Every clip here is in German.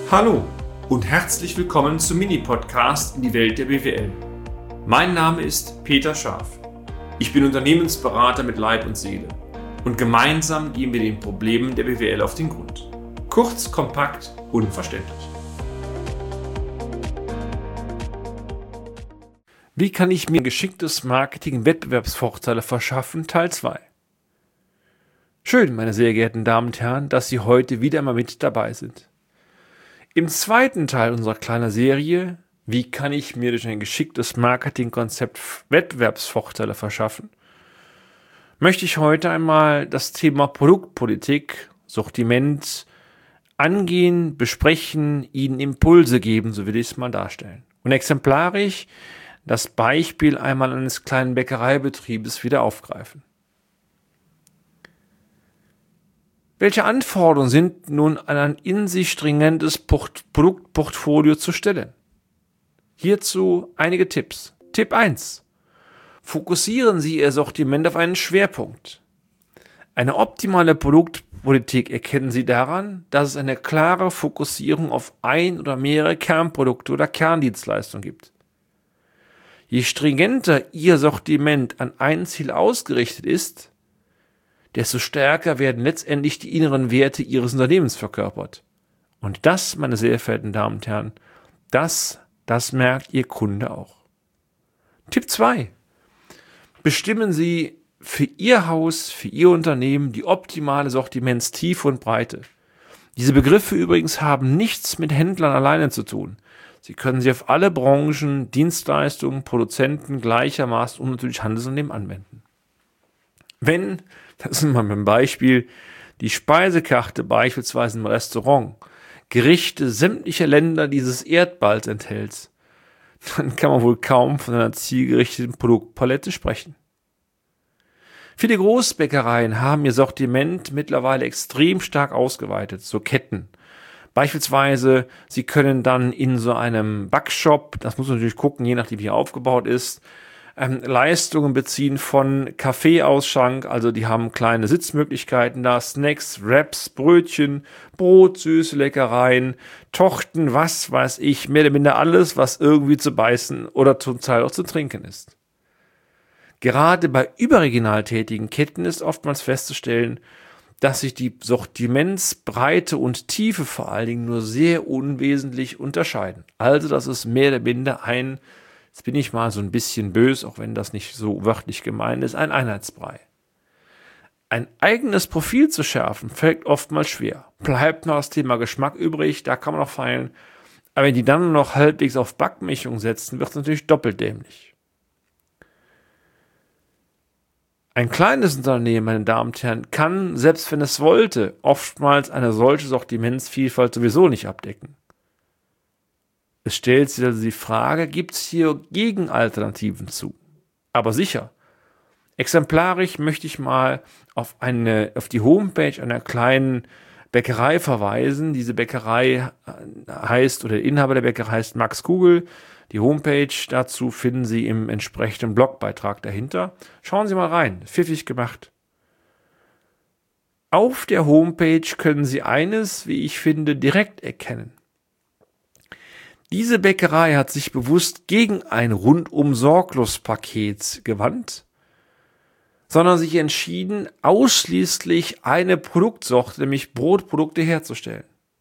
Hallo und herzlich willkommen zum Mini-Podcast in die Welt der BWL. Mein Name ist Peter Scharf. Ich bin Unternehmensberater mit Leib und Seele und gemeinsam gehen wir den Problemen der BWL auf den Grund. Kurz, kompakt, unverständlich. Wie kann ich mir geschicktes Marketing Wettbewerbsvorteile verschaffen? Teil 2. Schön, meine sehr geehrten Damen und Herren, dass Sie heute wieder einmal mit dabei sind. Im zweiten Teil unserer kleinen Serie, wie kann ich mir durch ein geschicktes Marketingkonzept Wettbewerbsvorteile verschaffen, möchte ich heute einmal das Thema Produktpolitik, Sortiment angehen, besprechen, Ihnen Impulse geben, so will ich es mal darstellen. Und exemplarisch das Beispiel einmal eines kleinen Bäckereibetriebes wieder aufgreifen. Welche Anforderungen sind nun an ein in sich stringentes Produktportfolio zu stellen? Hierzu einige Tipps. Tipp 1. Fokussieren Sie Ihr Sortiment auf einen Schwerpunkt. Eine optimale Produktpolitik erkennen Sie daran, dass es eine klare Fokussierung auf ein oder mehrere Kernprodukte oder Kerndienstleistungen gibt. Je stringenter Ihr Sortiment an ein Ziel ausgerichtet ist, desto stärker werden letztendlich die inneren Werte Ihres Unternehmens verkörpert. Und das, meine sehr verehrten Damen und Herren, das merkt Ihr Kunde auch. Tipp 2. Bestimmen Sie für Ihr Haus, für Ihr Unternehmen die optimale Sortimentstiefe und Breite. Diese Begriffe übrigens haben nichts mit Händlern alleine zu tun. Sie können sie auf alle Branchen, Dienstleistungen, Produzenten gleichermaßen und natürlich Handelsunternehmen anwenden. Wenn, das ist mal ein Beispiel, die Speisekarte beispielsweise im Restaurant Gerichte sämtlicher Länder dieses Erdballs enthält, dann kann man wohl kaum von einer zielgerichteten Produktpalette sprechen. Viele Großbäckereien haben ihr Sortiment mittlerweile extrem stark ausgeweitet, so Ketten. Beispielsweise, Sie können dann in so einem Backshop, das muss man natürlich gucken, je nachdem wie er aufgebaut ist, Leistungen beziehen von Kaffeeausschank, also die haben kleine Sitzmöglichkeiten da, Snacks, Wraps, Brötchen, Brot, süße Leckereien, Torten, was weiß ich, mehr oder minder alles, was irgendwie zu beißen oder zum Teil auch zu trinken ist. Gerade bei überregional tätigen Ketten ist oftmals festzustellen, dass sich die Sortimentsbreite und Tiefe vor allen Dingen nur sehr unwesentlich unterscheiden. Also das ist mehr oder minder jetzt bin ich mal so ein bisschen böse, auch wenn das nicht so wörtlich gemeint ist, ein Einheitsbrei. Ein eigenes Profil zu schärfen, fällt oftmals schwer. Bleibt noch das Thema Geschmack übrig, da kann man noch feilen. Aber wenn die dann noch halbwegs auf Backmischung setzen, wird es natürlich doppelt dämlich. Ein kleines Unternehmen, meine Damen und Herren, kann, selbst wenn es wollte, oftmals eine solche Sortimentsvielfalt sowieso nicht abdecken. Es stellt sich also die Frage, gibt es hier Gegenalternativen zu? Aber sicher. Exemplarisch möchte ich mal auf die Homepage einer kleinen Bäckerei verweisen. Diese Bäckerei heißt, oder der Inhaber der Bäckerei heißt Max Kugel. Die Homepage dazu finden Sie im entsprechenden Blogbeitrag dahinter. Schauen Sie mal rein, pfiffig gemacht. Auf der Homepage können Sie eines, wie ich finde, direkt erkennen. Diese Bäckerei hat sich bewusst gegen ein Rundum-Sorglos-Paket gewandt, sondern sich entschieden, ausschließlich eine Produktsorte, nämlich Brotprodukte, herzustellen.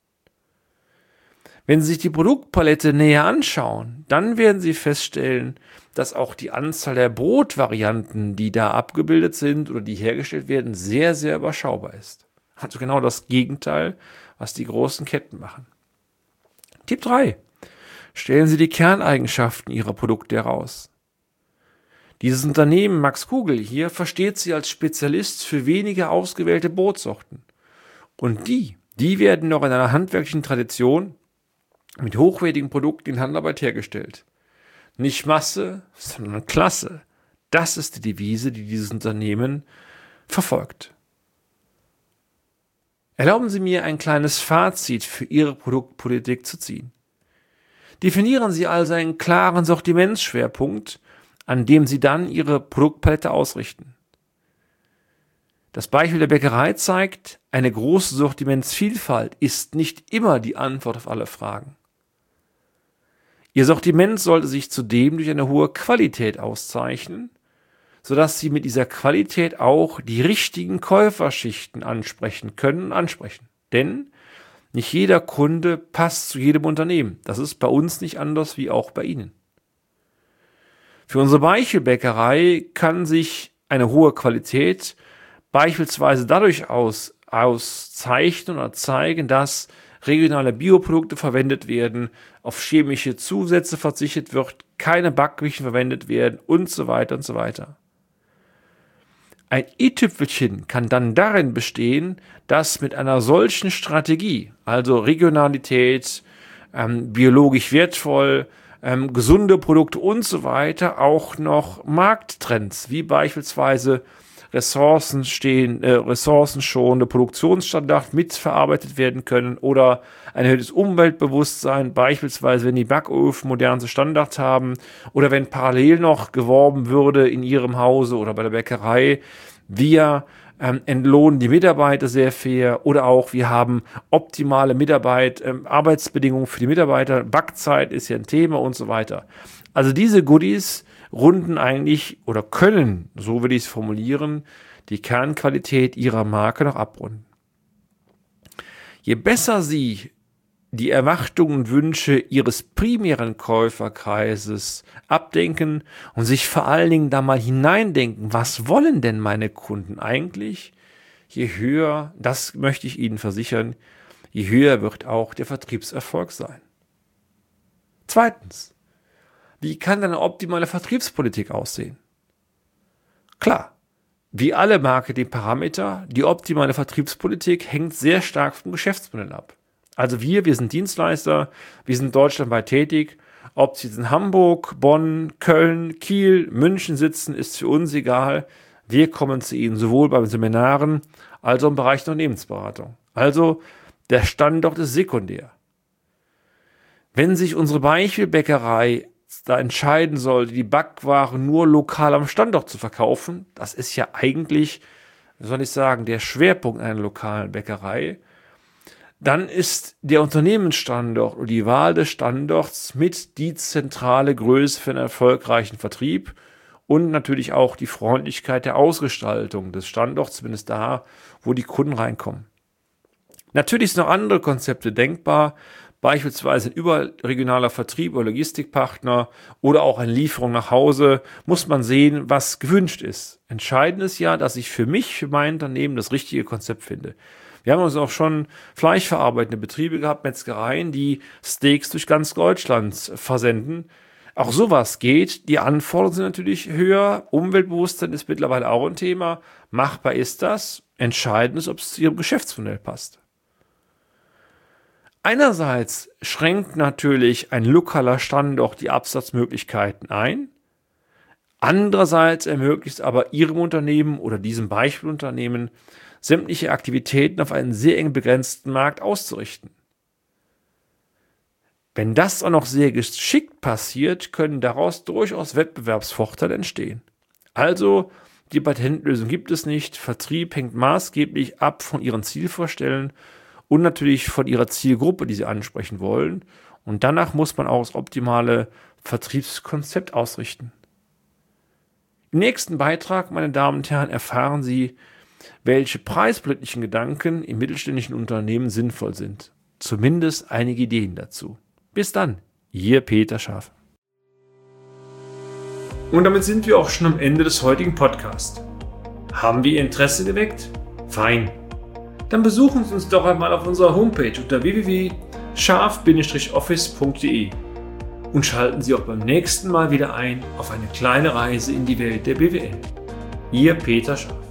Wenn Sie sich die Produktpalette näher anschauen, dann werden Sie feststellen, dass auch die Anzahl der Brotvarianten, die da abgebildet sind oder die hergestellt werden, sehr, sehr überschaubar ist. Also genau das Gegenteil, was die großen Ketten machen. Tipp 3. Stellen Sie die Kerneigenschaften Ihrer Produkte heraus. Dieses Unternehmen, Max Kugel hier, versteht sie als Spezialist für wenige ausgewählte Brotsorten. Und die werden noch in einer handwerklichen Tradition mit hochwertigen Produkten in Handarbeit hergestellt. Nicht Masse, sondern Klasse. Das ist die Devise, die dieses Unternehmen verfolgt. Erlauben Sie mir ein kleines Fazit für Ihre Produktpolitik zu ziehen. Definieren Sie also einen klaren Sortimentsschwerpunkt, an dem Sie dann Ihre Produktpalette ausrichten. Das Beispiel der Bäckerei zeigt, eine große Sortimentsvielfalt ist nicht immer die Antwort auf alle Fragen. Ihr Sortiment sollte sich zudem durch eine hohe Qualität auszeichnen, sodass Sie mit dieser Qualität auch die richtigen Käuferschichten ansprechen können und ansprechen. Denn nicht jeder Kunde passt zu jedem Unternehmen. Das ist bei uns nicht anders wie auch bei Ihnen. Für unsere Beispielbäckerei kann sich eine hohe Qualität beispielsweise dadurch auszeichnen oder zeigen, dass regionale Bioprodukte verwendet werden, auf chemische Zusätze verzichtet wird, keine Backmilch verwendet werden und so weiter und so weiter. Ein i-Tüpfelchen kann dann darin bestehen, dass mit einer solchen Strategie, also Regionalität, biologisch wertvoll, gesunde Produkte und so weiter, auch noch Markttrends, wie beispielsweise ressourcenschonende Produktionsstandards mitverarbeitet werden können oder ein erhöhtes Umweltbewusstsein, beispielsweise wenn die Backöfen moderne Standards haben oder wenn parallel noch geworben würde in Ihrem Hause oder bei der Bäckerei, wir entlohnen die Mitarbeiter sehr fair oder auch wir haben optimale Arbeitsbedingungen für die Mitarbeiter, Backzeit ist ja ein Thema und so weiter. Also diese Goodies runden eigentlich oder können, so würde ich es formulieren, die Kernqualität Ihrer Marke noch abrunden. Je besser Sie die Erwartungen und Wünsche Ihres primären Käuferkreises abdenken und sich vor allen Dingen da mal hineindenken, was wollen denn meine Kunden eigentlich, je höher, das möchte ich Ihnen versichern, je höher wird auch der Vertriebserfolg sein. Zweitens, wie kann eine optimale Vertriebspolitik aussehen? Klar, wie alle Marketingparameter, die optimale Vertriebspolitik hängt sehr stark vom Geschäftsmodell ab. Also wir sind Dienstleister, wir sind deutschlandweit tätig. Ob Sie in Hamburg, Bonn, Köln, Kiel, München sitzen, ist für uns egal. Wir kommen zu Ihnen sowohl bei Seminaren als auch im Bereich der Unternehmensberatung. Also der Standort ist sekundär. Wenn sich unsere Beispielbäckerei da entscheiden sollte, die Backwaren nur lokal am Standort zu verkaufen, das ist ja eigentlich, wie soll ich sagen, der Schwerpunkt einer lokalen Bäckerei, dann ist der Unternehmensstandort oder die Wahl des Standorts mit die zentrale Größe für einen erfolgreichen Vertrieb und natürlich auch die Freundlichkeit der Ausgestaltung des Standorts, zumindest da, wo die Kunden reinkommen. Natürlich sind noch andere Konzepte denkbar, beispielsweise ein überregionaler Vertrieb oder Logistikpartner oder auch eine Lieferung nach Hause, muss man sehen, was gewünscht ist. Entscheidend ist ja, dass ich für mein Unternehmen das richtige Konzept finde. Wir haben uns auch schon fleischverarbeitende Betriebe gehabt, Metzgereien, die Steaks durch ganz Deutschland versenden. Auch sowas geht. Die Anforderungen sind natürlich höher. Umweltbewusstsein ist mittlerweile auch ein Thema. Machbar ist das. Entscheidend ist, ob es zu Ihrem Geschäftsmodell passt. Einerseits schränkt natürlich ein lokaler Standort die Absatzmöglichkeiten ein. Andererseits ermöglicht es aber Ihrem Unternehmen oder diesem Beispielunternehmen, sämtliche Aktivitäten auf einen sehr eng begrenzten Markt auszurichten. Wenn das auch noch sehr geschickt passiert, können daraus durchaus Wettbewerbsvorteile entstehen. Also, die Patentlösung gibt es nicht. Vertrieb hängt maßgeblich ab von Ihren Zielvorstellungen und natürlich von Ihrer Zielgruppe, die Sie ansprechen wollen. Und danach muss man auch das optimale Vertriebskonzept ausrichten. Im nächsten Beitrag, meine Damen und Herren, erfahren Sie, welche preispolitischen Gedanken im mittelständischen Unternehmen sinnvoll sind. Zumindest einige Ideen dazu. Bis dann, Ihr Peter Scharf. Und damit sind wir auch schon am Ende des heutigen Podcasts. Haben wir Ihr Interesse geweckt? Fein. Dann besuchen Sie uns doch einmal auf unserer Homepage unter www.scharf-office.de und schalten Sie auch beim nächsten Mal wieder ein auf eine kleine Reise in die Welt der BWL. Ihr Peter Scharf.